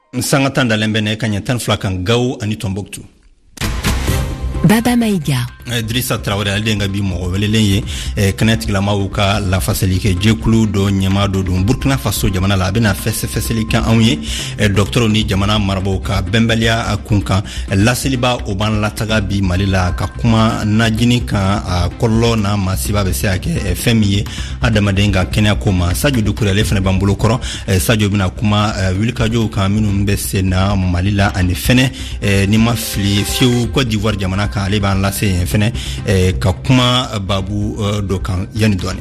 Sangatan dalembene kanya tan flakan gaw ani Tombouctou. Baba Maïga Idrissa Traoré aldenga bi mo welelen ye kanet la mawuka la fasilike jekulu do nyama do Burkina Faso jamana la bena feselikan anye docteur ni jamana marboka bembelia akunka la seliba oban la taga bi malila ka kuma najini ka kollo na masiba be seake femiye adama denga kenya koma Sadio Doucouré le fene bambulo koro Sadio bina kuma wilkajo ka minu mbese na malila ani fene ni mafli fiu Côte d'Ivoire jamana ka ale ban la se fene ka kuma babu dokan yani doni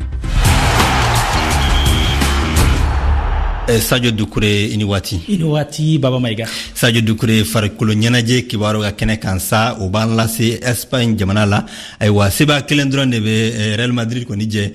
Sadio Doucouré iniwati Baba Maïga Sadio Doucouré farikulo nyanaje kibaro ga kene kansa o ban la se Espagne jamana la ay wa seba kelendro ne be Real Madrid ko nije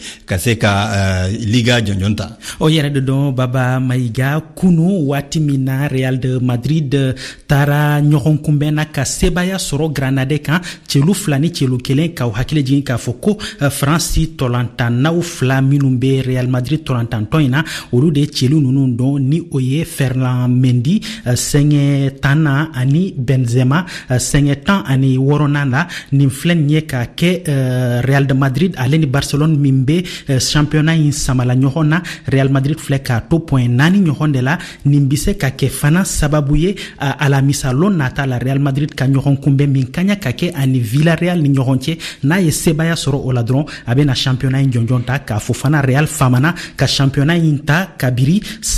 kaseka Liga jonjonta o yere de don Baba Maïga kunu wati mina Real de Madrid tara nyohon kumbena ka sebaya soro Granade kan chelu flani chelu kelen ka hakile jin ka foko France tolanta na u flaminumbe Real Madrid tolanta toina olu de chelu nunu don ni oye Ferland Mendy senge tana ani Benzema senge tan ani woronanda ni flen nye ka ke Real de Madrid aleni Barcelone mimbe championnat in samala nyohona Real Madrid fleka to point nani nyohonde la nimbise ka ke fana sababuye ala misalon nata la Real Madrid ka nyohon kumbe min kanya ka ke ani Villarreal ni nyohonche na ye sebaya soro oladron abena championnat in jonjonta ka fofana Real famana ka championnat in ta kabiri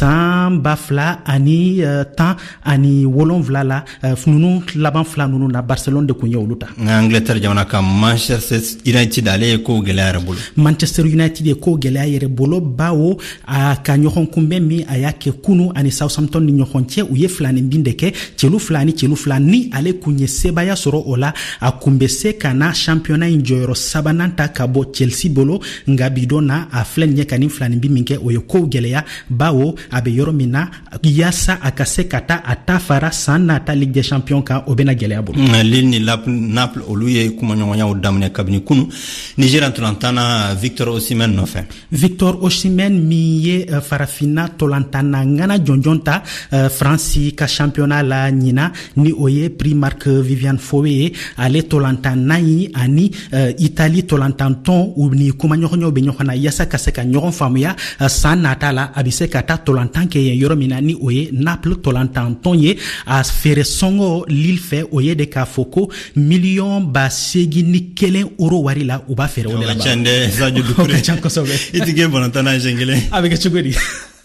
Samba fla ani tan ani wolon vla la nunu laban fla nunu na Barcelone de kunye uluta Angleterre jamana ka Manchester United ale ko gelaya bolo Manchester United ko gelaya bolo bawo a ka nyohon kumbe mi ayake kunu ani Southampton ni nyohonche uye flani mbindeke chelu flani ale kunye sebaya soro ola a kumbese kana championnat injoyoro sabananta kabo Chelsea bolo ngabidona a flen nye kanin flani mbiminke oye ko gelaya bawo abe yoro mina yasa akase kata atafara sana ta Ligue des Champions ka obena gelea bolo Lille ni Naples oluye kuma nyonya odamne kabini kunu Niger antolantana Victor Osimhen no fe Victor Osimhen miye farafina tolantana ngana jonjonta France ka championnat la nyina ni oye Primark Viviane Foé ale tolantana yi ani Italie tolantanton ou ni kuma nyonyo be nyona yasa kaseka nyon famuya sana ta la abise kata tolantan ke yoro mina ni oye Naples tolantan tonye a fere songo Lille fe oye de ka foko million ba segi ni kelen euro wari la u ba fere wala ba chande Sadio Doucouré itige bonantana jengele avec chugodi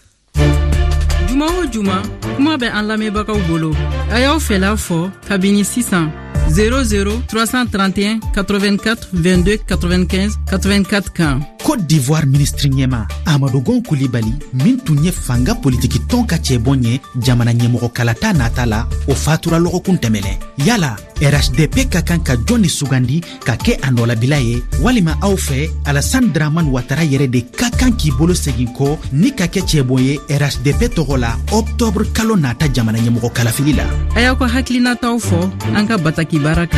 Juma kuma be an lamebakaw bolo ayaw fela fo kabini 600 00 331 84 22 95 84 kan Côte d'Ivoire ministre nyema Amadou Gon Coulibaly mintunye fanga politiki tonka chebonye jamana nyemoko kalata natala o fatura logo kuntemele yala RHDP kakanka Johnny Sugandi kake andola bilaye walima awfe Alassane Dramane Ouattara yere de kakanki bolo seginko ni kake chebonye RHDP togola octobre kalo nata jamana nyemoko kalafilila ayako haklina tawfo anka bataki baraka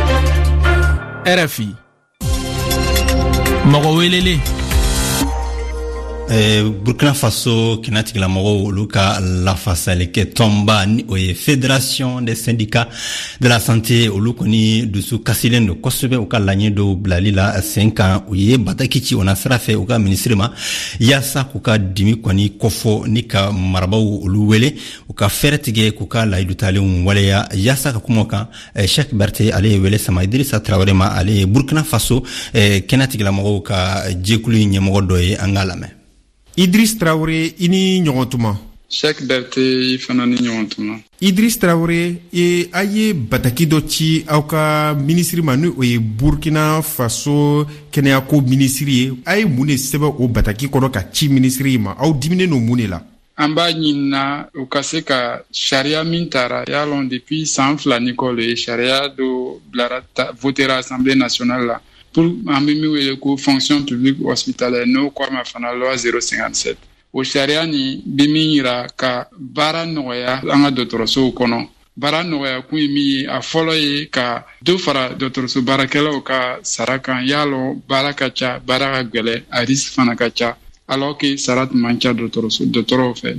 RFI Mogo welele Burkina Faso kinatigila mogo luka la fasaleke tomba ni oye Fédération des syndicats de la santé oluko ni dusu kasilendo kosobe uka lanye do blalila 5 ans oye batakichi ona srafe uka ministrema yasa kuka dimi kwani kofo nika marabaw oluwele uka fertige kuka la idutale waleya yasa kumoka Cheikh Berté ale wele sama Idrissa Traoré ma ale Burkina Faso kinatigila mogo ka jekulu nyemogo doye angalame Idriss Traoré ini ɲɔgɔntuma Cheikh Berté fana ni ɲɔgɔntuma Idriss Traoré aye bataki dɔ ci aw ka ministre ma ni o ye Burkina Faso kɛnɛyako ministre ye aye mun de sɛbɛ o bataki kɔnɔ ka ci ministre ma aw diminen no mun de la an b'a ɲinina u ka se ka sariya min tara y'a lɔn depuis san 2 ni kɔ le ye sariya do bilara votera Assemblée nationale la pour an bɛ min wele ko fonction publique hospitalière n'o kɔ ma fana loi 057 o sariya ni bɛ min yira ka baara nɔgɔya an ka dɔgɔtɔrɔsow kɔnɔ baara nɔgɔya kun ye min ye a fɔlɔ ye ka dɔ fara dɔgɔtɔrɔso baarakɛlaw ka sara kan y'a lɔn baara ka ca baara ka gɛlɛ a risque fana ka ca alors que sara tun man ca dɔgɔtɔrɔw fɛ donc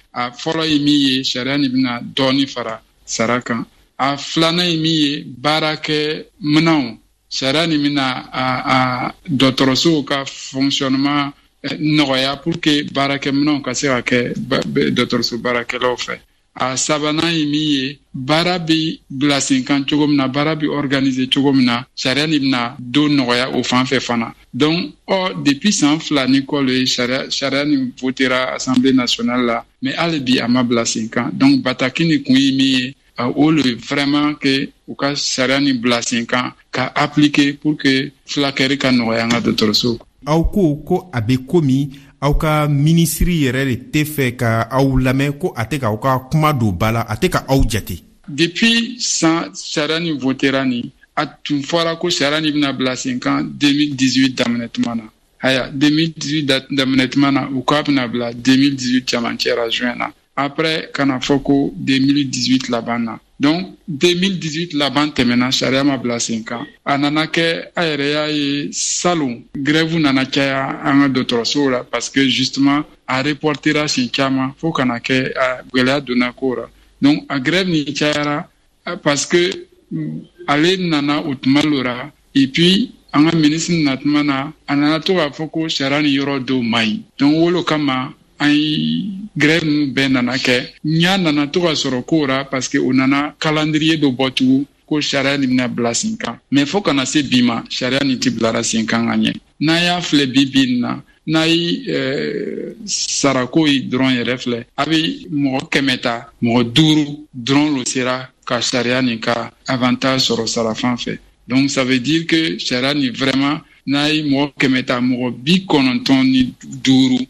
a fɔlɔ ye min ye sariya nin bɛna dɔɔni fara sara kan a filanan ye min ye baarakɛ minɛnw sariya nin bɛna a dɔgɔtɔrɔsow ka fonctionnement nɔgɔya pour que baarakɛ minɛnw ka se ka kɛ dɔgɔtɔrɔso baarakɛlaw fɛ a sabanan ye min ye baara bɛ bila sen kan cogo min na baara bɛ organiser cogo min na sariya nin bɛna do nɔgɔya o fan fɛ fana donc depuis san 2 ni kɔ le sariya nin votera assemblée nationale la mais hali bi a ma bila sen kan donc bataki nin kun ye min ye o le vraiment que u ka sariya nin bila sen kan ka appliquer pour que fulakɛri ka nɔgɔya an ka dɔgɔtɔrɔso aw ko a bɛ komi aw ka ministri yɛrɛ de tɛ fɛ ka aw lamɛn ko a tɛ ka aw ka kuma don ba la a tɛ ka aw jate depuis san sariya nin votera nin a tun fɔra ko sariya nin bɛna bila sen kan 2018 daminɛ tuma na haya 2018 daminɛ tuma na u k'a bɛna bila 2018 camancɛ la juin na après kana fɔ ko 2018 laban na donc 2018 laban tɛmɛna sariya ma bila sen kan a nana kɛ a yɛrɛ y'a ye salon grève nana caya an ka dɔgɔtɔrɔsow la parce que justement a reportera sen caman fo kana kɛ gɛlɛya donna ko la donc a grève ni cayara parce que ale nana o tuma lora et puis an ka ministre na tuma na a nana to k'a fɔ ko sariya ni yɔrɔ dɔw man ɲi donc wolo kama an ye grève ninnu bɛɛ nana kɛ ɲa nana to ka sɔrɔ ko ra parce que o nana calendrier dɔ bɔ tugun ko sariya nin bɛna bila sen kan mais fo kana se bi ma sariya nin tɛ bilara sen kan ka ɲɛ n'an y'a filɛ bi nin na n'a ye sarako ye dɔrɔn yɛrɛ filɛ a bɛ mɔgɔ 100 ta mɔgɔ 5 dɔrɔn lo sera ka sariya nin ka avantage sɔrɔ sarafan fɛ donc ça veut dire que sariya nin vraiment n'a ye mɔgɔ 100 ta mɔgɔ 95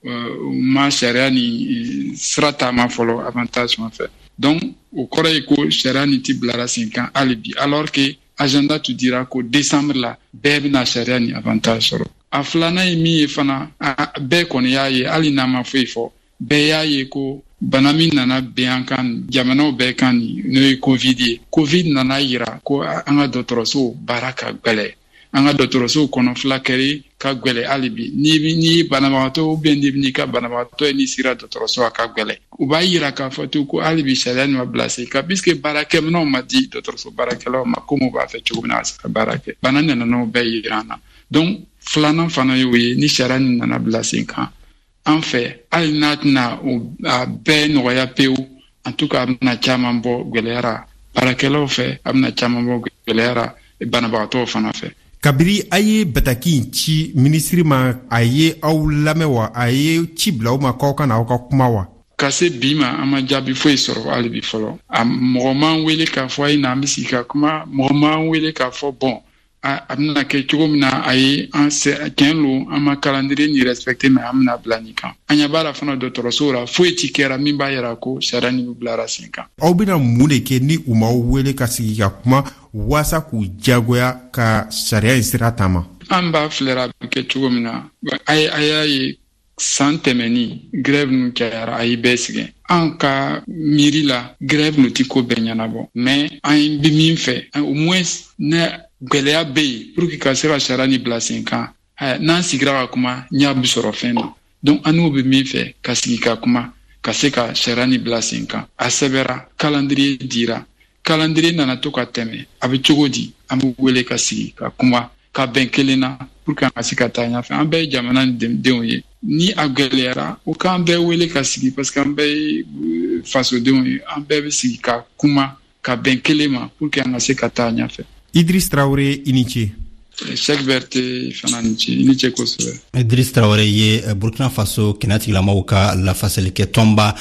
ma sariya ni sira taama fɔlɔ avantage fɛ donc o kɔrɔ ye ko sariya ni ti bilara sen kan hali bi alors que agenda tu dira ko décembre la bɛɛ bɛna sariya ni avantage sɔrɔ a filanan ye min ye fana bɛɛ kɔni y'a ye hali n'a ma foyi fɔ bɛɛ y'a ye ko bana min nana bɛn an kan jamanaw bɛɛ kan n'o ye covid ye covid nana yira ko an ka dɔgɔtɔrɔso baara ka gɛlɛ an ka dɔgɔtɔrɔsow kɔnɔ fulakɛri ka gwɛlɛ hali bi ni banabagatɔ ou bien ni ka banabagatɔ ye ni sira dɔgɔtɔrɔso a ka gwɛlɛ u b'a yira k'a fɔ to ko hali bi sariya nin ma bila sen kan puisque baarakɛminɛnw ma di dɔgɔtɔrɔso baarakɛlaw ma komi u b'a fɛ cogo min na a se ka baara kɛ bana nana n'o bɛɛ yira an na donc filanan fana y'o ye ni sariya nin nana bila sen kan an fɛ hali n'a tɛna a bɛɛ nɔgɔya pewu en tout cas a bɛna caman bɔ gwɛlɛyara baarakɛlaw fɛ a bɛna caman bɔ gwɛlɛyara banabagatɔw fana fɛ kabiri a ye bataki in ci ministiri ma a ye aw lamɛn wa a ye ci bila aw ma k'aw ka na aw ka kuma wa ka se bi ma an ma jaabi foyi sɔrɔ hali bi fɔlɔ a mɔgɔ m'an wele k'a fɔ a ye na an bɛ sigi ka kuma mɔgɔ m'an wele k'a fɔ bon a bɛna kɛ cogo min na a ye an tiɲɛ lo an ma calendrier ni respecté mais an bɛna bila nin kan an ɲɛ b'a la fana dɔgɔtɔrɔso la foyi ti kɛra min b'a yira ko sariya nin bilara sen kan aw bɛna mun de kɛ ni u m'aw wele ka sigi ka kuma waasa k'u jagoya ka sariya in sira taama an b'a filɛra a bɛ kɛ cogo min na a y'a ye san tɛmɛni grève nu cayara a y'i bɛɛ sɛgɛn an ka miiri la grève nu ti ko bɛɛ ɲɛnabɔ mais an bɛ min fɛ au moins ne gwɛlɛya bɛ yen pour que ka se ka sariya ni bila sen kan n'an sigira ka kuma ɲɛ bɛ sɔrɔ fɛn na donc an n'o bɛ min fɛ ka sigi ka kuma ka se ka sariya ni bila sen kan a sɛbɛra calendrier dira calendrier nana to ka tɛmɛ a bɛ cogo di an bɛ wele ka sigi ka kuma ka bɛn kelen na pour que an ka se ka taa ɲɛfɛ an bɛɛ ye jamana ni denw ye ni a gɛlɛyara o k'an bɛɛ wele ka sigi parce que an bɛɛ ye fasodenw ye an bɛɛ bɛ sigi ka kuma ka bɛn kelen ma pour que an ka se ka taa ɲɛfɛ Idriss Traoré i ni ce Cheikh Berté fana ni ce i ni ce kosɛbɛ Idriss Traoré ye Burkina Faso kɛnɛtigilamaw ka lafasalikɛ tɔnba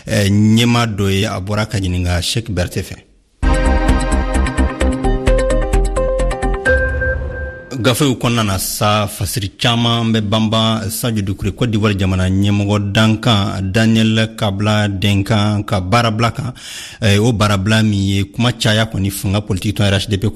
ɲɛma dɔ ye a bɔra ka ɲininka Cheikh Berté fɛ gafew kɔnɔna na sa fasiri caman bɛ banban Sadio Doucouré Côte d'Ivoire jamana ɲɛmɔgɔ dankan Daniel Kabla denkan ka baarabila kan o baarabila min ye kuma caya kɔni fanga politique tɔn RHDP kɔnɔ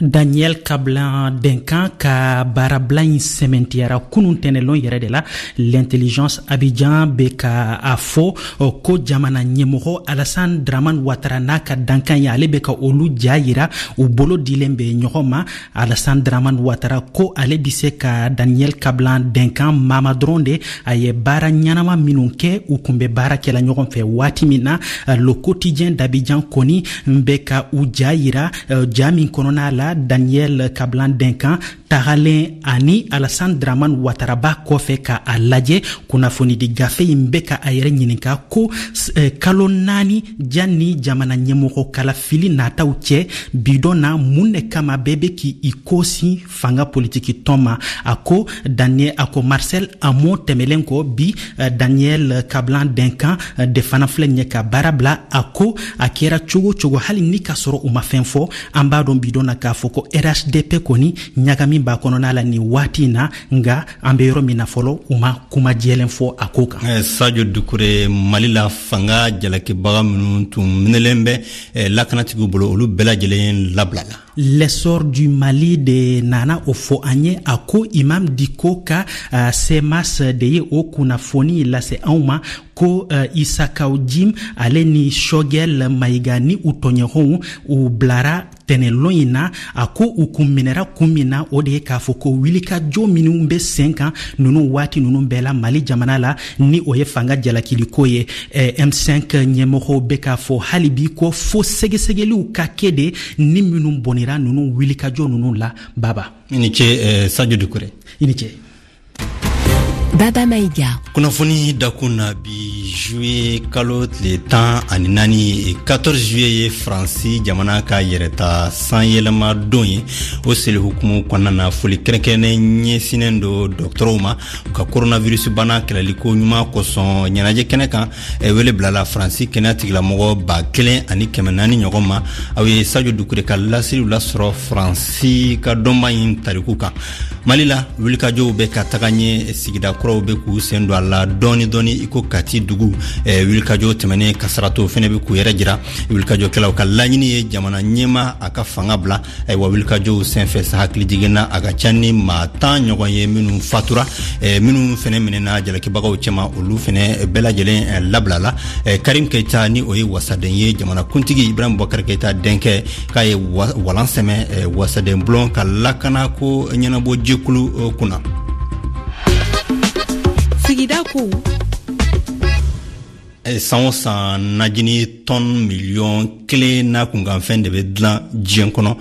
Daniel Kablan Denkan ka barabla in sementiara kunun tenelon yɛrɛ de la l'intelligence Abidjan be ka a fɔ ko jamana ɲɛmɔgɔ Alassane Dramane Ouattara n'a ka dankan ye ale be ka olu ja yira u bolo dilen be ɲɔgɔn ma. Alassane Dramane Ouattara ko ale bi se ka Daniel Kablan Denkan mama dɔrɔn de a ye baara ɲanama minnu kɛ u kun be baara kɛla ɲɔgɔn fɛ waati min na. Le quotidien d'Abidjan kɔni be ka u ja yira ja min kɔnɔna la Daniel Kablan Denkan tagalen ani Alassane Dramane Ouattara ba kɔfɛ ka a lajɛ kunnafoni di gafe in be ka a yɛrɛ ɲininka ko kalo 4 janni jamana ɲɛmɔgɔ kala fili nataw cɛ bidon na mun de kama bɛɛ be k'i kosi fanga politiki tɔn ma. A ko Marcel Amo tɛmɛlen kɔ bi Daniel Kablan Denkan de fana filɛ ɲɛ ka baara bila. A ko a kɛra cogo cogo hali ni ka sɔrɔ u ma fɛn fɔ an b'a dɔn bidon na k'a fɔ ko RHDP kɔni ɲagami b'a kɔnɔna la ni waati na nga an be yɔrɔ min na fɔlɔ u ma kuma jɛlen fɔ a ko kan. Sadio Dukure Mali la fanga jalakibaga minnu tun minɛlen bɛ lakanatigiw bolo olu bɛɛ lajɛlen labilala. L'essor du Mali de nana o fɔ an ye. A ko Imam Diko ka CEMAS de ye o kunnafoni lase anw ma ko Isakaw Jim ale ni Shogel Mayiga ni u tɔɲɔgɔnw u bilara tɛnɛlɔn in na. A ko u kun minɛra kun min na o de ye k'a fɔ ko wulikajɔ minnu be sen kan nunu waati nunu bɛɛ la Mali jamana la ni o ye fanga jalakiliko ye. M5 ɲɛmɔgɔw be k'a fɔ hali bi ko fo sɛgɛsɛgɛliw ka kɛ de ni minnu bɔnira nunu wulikajɔ nunu la. Baba i ni ce Sadio Dukure. I ni ce Baba Maïga. Kunnafoni dakun na bi juillet kalo tile 14 14 juillet ye Faransi jamana ka yɛrɛta san yɛlɛma don ye. O seli hukumu kɔnɔna na foli kɛrɛnkɛrɛnnen ɲɛsinnen do dɔgɔtɔrɔw ma u ka coronavirus bana kɛlɛliko ɲuman kosɔn ɲɛnajɛ kɛnɛ kan wele bilala Faransi kɛnɛya tigilamɔgɔ 1400 ɲɔgɔn ma. Aw ye Sadio Dukure ka lasiriw lasɔrɔ Faransi ka dɔnba in tariku kan. Mali la wulikajɔw bɛ ka taga ɲɛ sigida kuraw be k'u sen don a la dɔɔni dɔɔni iko Kati dugu wulikajɔ tɛmɛnen Kasarato fɛnɛ be k'u yɛrɛ jira. Wulikajɔkɛlaw ka laɲini ye jamana ɲɛma a ka fanga bila wa wulikajɔw senfɛ sa hakili jiginna a ka ca ni maa 10 ɲɔgɔn ye minnu fatura minnu fɛnɛ minɛna jalakibagaw cɛma olu fɛnɛ bɛɛ lajɛlen labilala. Karim Keita ni o ye wasaden ye jamana kuntigi Ibrahim Boubacar Keita denkɛ k'a ye walan sɛmɛ wasaden bulon ka lakana ko ɲɛnabɔ jɛkulu kunna. Sigida ko san o san najini ton miliyɔn 1 n'a kunkanfɛn de bɛ dilan diɲɛ kɔnɔ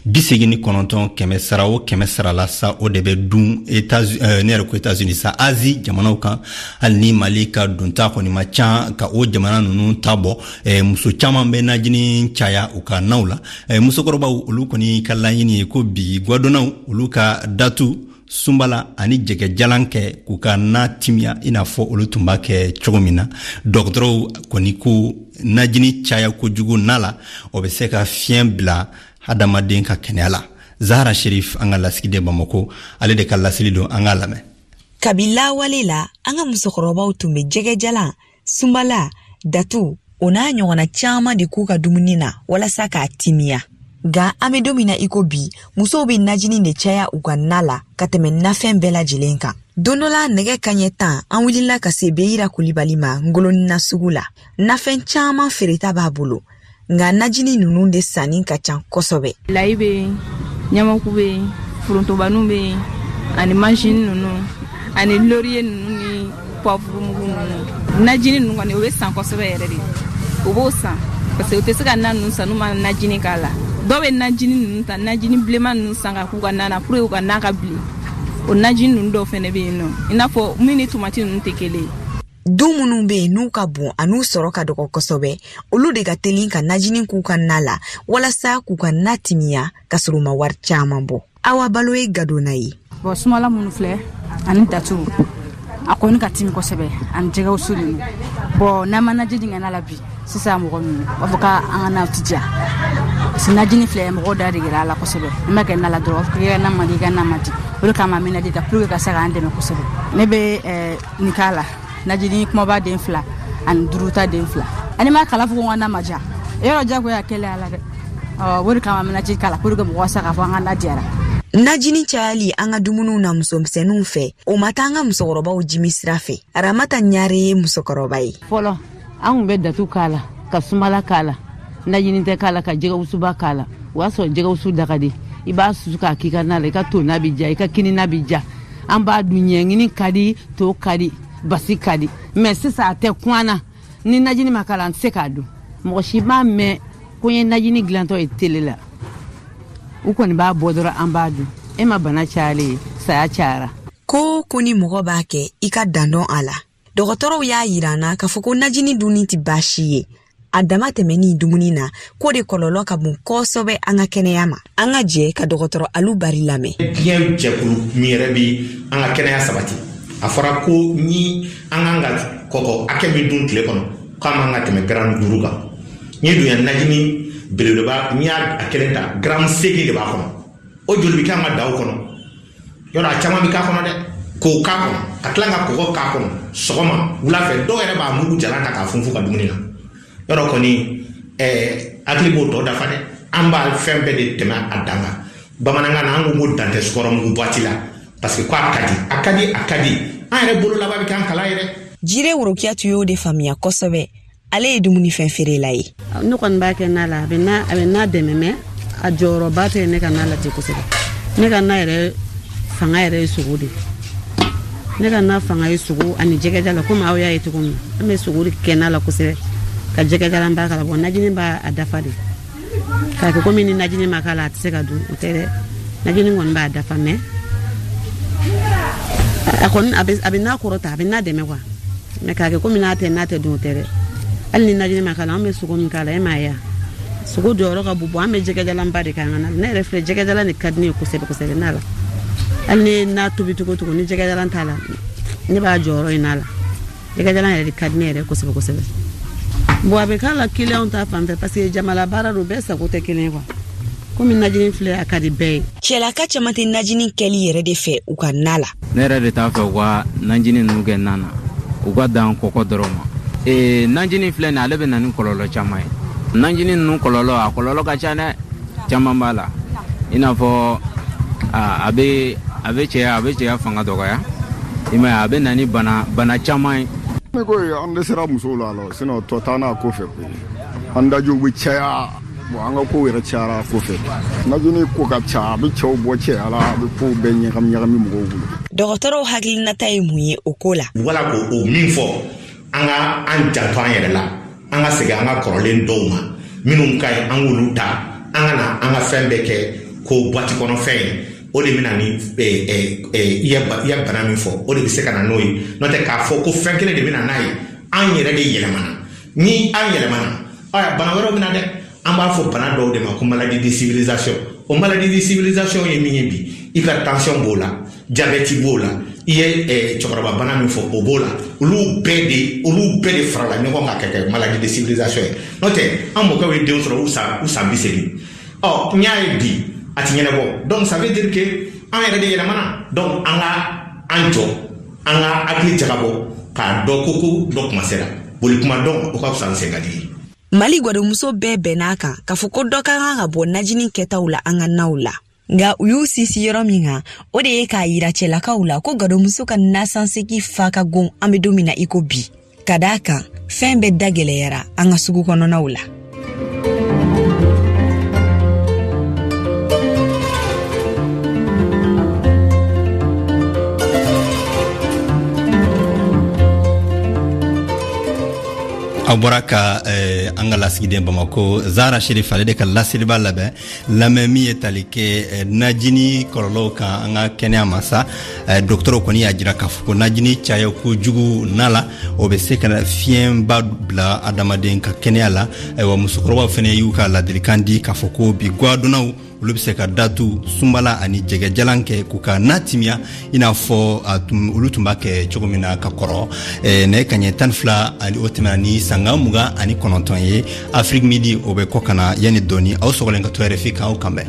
89 kɛmɛ sara o kɛmɛ sara la sa o de bɛ dun ne yɛrɛ ko États-Unis sa Asie jamanaw kan hali ni Mali ka dunta kɔni ma ca ka o jamana ninnu ta bɔ muso caman bɛ najini caya u ka naw la musokɔrɔbaw olu kɔni ka laɲini ye ko bi gwadɔnaw olu ka datu sunbala ani jɛgɛ jalan kɛ k'u ka na timiya i n'a fɔ olu tun b'a kɛ cogo min na. Dɔgɔtɔrɔw kɔni ko najini caya kojugu na la o bɛ se ka fiɲɛ bila hadamaden ka kɛnɛya la. Zahara Sherif an ka lasigiden Bamako ale de ka lasili don an ka lamɛn. Kabila wale la an ka musokɔrɔbaw tun bɛ jɛgɛ jalan, sunbala, datu o n'a ɲɔgɔnna caman de k'u ka dumuni na walasa k'a timiya. Nga an be don min na iko bi musow be najini de caya u ka na la ka tɛmɛ nafɛn bɛɛ lajɛlen kan. Don dɔ la nɛgɛ kaɲɛ 10 an wulila ka se Beyira Kulibali ma Ngolonina sugu la. Nafɛn caman feereta b'a bolo nga najini ninnu de sanni ka ca kosɛbɛ. Layi be ɲamaku be forontobanu be ani machine ninnu ani laurier ninnu ni poivre mugu ninnu. Najini ninnu kɔni o be san kosɛbɛ yɛrɛ de. O b'o san parce que o tɛ se ka na ninnu san n'u ma najini k'a la. Dɔw bɛ najini ninnu ta najini bilenman ninnu san ka k'u ka na pour que u ka na ka bilen. O najini ninnu dɔw fɛnɛ bɛ yen nɔ i n'a fɔ min ni tomati ninnu tɛ kelen ye. Du minnu bɛ yen n'u ka bon an'u sɔrɔ ka dɔgɔ kosɛbɛ olu de ka teli ka najini k'u ka na la walasa k'u ka na timiya ka sɔrɔ u ma wari caman bɔ. Awa Balo ye gadona ye. Bon sumala minnu filɛ ani datu a kɔni ka timi kosɛbɛ ani jɛgɛw su ninnu. Bon n'an ma naji dingɛ la bi sisan mɔgɔ ninnu b'a fɔ k'an ka naw ti diya. Sinajini filɛ mɔgɔ da de gira ala kosɛbɛ. N ma kɛ na la dɔrɔn k'i na mandi ka na mandi. O de kama mina de ta pour que ka se k'an dɛmɛ kosɛbɛ. Ne bɛ nin k'a la najini kumaba den 2 ani duruta den 2. Ani ma kala fo ko na maja. Yɔrɔ jagoya kɛlɛ ala dɛ. wori kama naji kala pour que mo saka fo ngana diara najini chali anga dumunu na musomsenu fe o matanga musokoroba o jimisira fe aramata nyare musokorobai folo an be datu kala ka sumala kala najini te kala ka jega usuba kala waso jega usu dakadi iba suka kika na le ka to na bija ka kini na bija an ba dunye ngini kadi to kadi basi kadi mais sisa te kwana ni najini makala se kadu mo shiba me kunye najini glanto etelela uko ni ba bodora ambadu ema bana chale saya chara ko kuni mogo bake ika dando ala dogotoro ya yirana ka foko najini duniti bashiye adama temeni dumunina ko de kololo ka bun kosobe anga keneyama anga je ka dogotoro alu bari lame bien jekulu mirebi anga keneya sabati afara ko ni anga koko akemi dun tile kono kama anga teme grand duruga ni du ya najini beleba nya akelenta gram segi de ba kono o jolbi kama daw kono yora chama mi ka kono de ko ka kono katlanga ko ka kono sogoma wula fe do ere ba mugu jalanta ka funfu ka dumunina yoro koni aklibo to da fade ambal fembe de tema adanga bamananga na ngu dante skoro ngu batila parce que quoi akadi ere bolo la ba bi kan kala ere jire wurokia tuyo de famia kosobe ale dumuni fenfere lai no kon ba ke nala abena dememe a joro bate ne kanala ti kusebe ne kana ere fanga ere sugudi ne kana fanga sugu ani jegejala kuma awya yitukumi ame sugudi kenala kusebe ka jegejala mbaka la bona jini ba adafade ka ko mini najini makala tseka du utere najini ngon ba adafame akon abina korota abina demekwa me ka ko mina te nate du utere alni najini makala ame sugu mikala emaya sugu doro ka bubu ame jegejala mbade ka ngana ne refle jegejala ni kadni kusebe nala alni na tubituko tuko ni jegejala ntala ni ba joro inala jegejala ni kadni ere kusebe bo abekala kile on ta fambe parce que jamala bara rubesa ko te kile kwa komi najini fle akadi bay chela ka chamati najini keli yere de fe ukanala nere de ta fe wa najini nuge nana uga dan koko doroma najini fle na lebe nan kololo chamai najini nu kololo a kololo ka chane chamambala ina fo abe che fanga doga ya ima abe nani bana chamai me go ande sera musola lo sino totana ko fe anda ju wichaya bo anga ko wera chara ko fe na juni ko ka cha bi chow bo che ala bi ko be nyam mo wulu dogotoro haglina taymuye okola wala ko o minfo anga anja tanyere la anga sega anga korolen doma minum kai anguluta anga fembe ke ko bati kono fe o de mina ni ya bana min fo o de bi se kana noyi no te ka fo ko fenkele de mina nayi an yere de yelemana ni an yelemana aya bana wero mina de an ba fo bana do de ma ko maladie de civilisation o maladie de civilisation ye min bi hypertension bola diabète bola iye chokoroba bana min fo o bola ulu bede frala ni ko ka keke maladie de civilisation no te an mo ka we de so usa biseli nyaay bi ati nyene bo donc ça veut dire que en yere de yelemana donc anga akli jagabo ka dokoko donc masera boli kuma donc o ka sanse ngadi mali gwado muso bebe naka ka foko doka nga bo najini ketaula anga naula nga uyu sisi yorominga ode ka yira chela kaula ko gado muso kan nasanse ki faka gon amedomina iko bi kadaka fembe dagele yara anga sugu kono naula Aboraka angala sigide Bamako Zara Sherif ale de ka lasiliba labe lamemi etalike najini kololoka anga kenya masa docteur koni ajira kafuko najini chaya ko jugu nala obese kana fien badla adamaden ka kenya la wa musukroba fene yuka la delikandi kafuko bi gwaduna ulubse ka datu sumbala ani jege jalanke kuka natimia inafo ulutumba ke chogomina kakoro ne kanye tanfla ali otemani sangamuga ani konontonye Afrique Midi obe kokana yani doni au sogolenga to RFI au kambe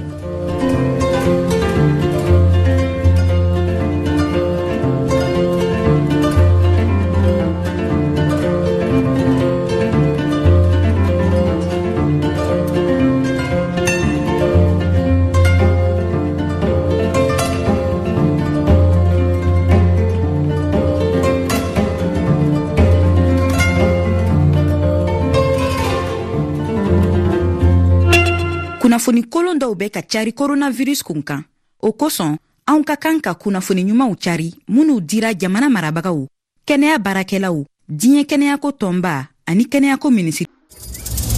kunnafoni kolon dɔw bɛ ka cari coronavirus kun kan. O kosɔn anw ka kan ka kunnafoni ɲumanw cari minnu dira jamana marabagaw, kɛnɛya baarakɛlaw, diɲɛ kɛnɛyako tɔnba ani kɛnɛyako minisiri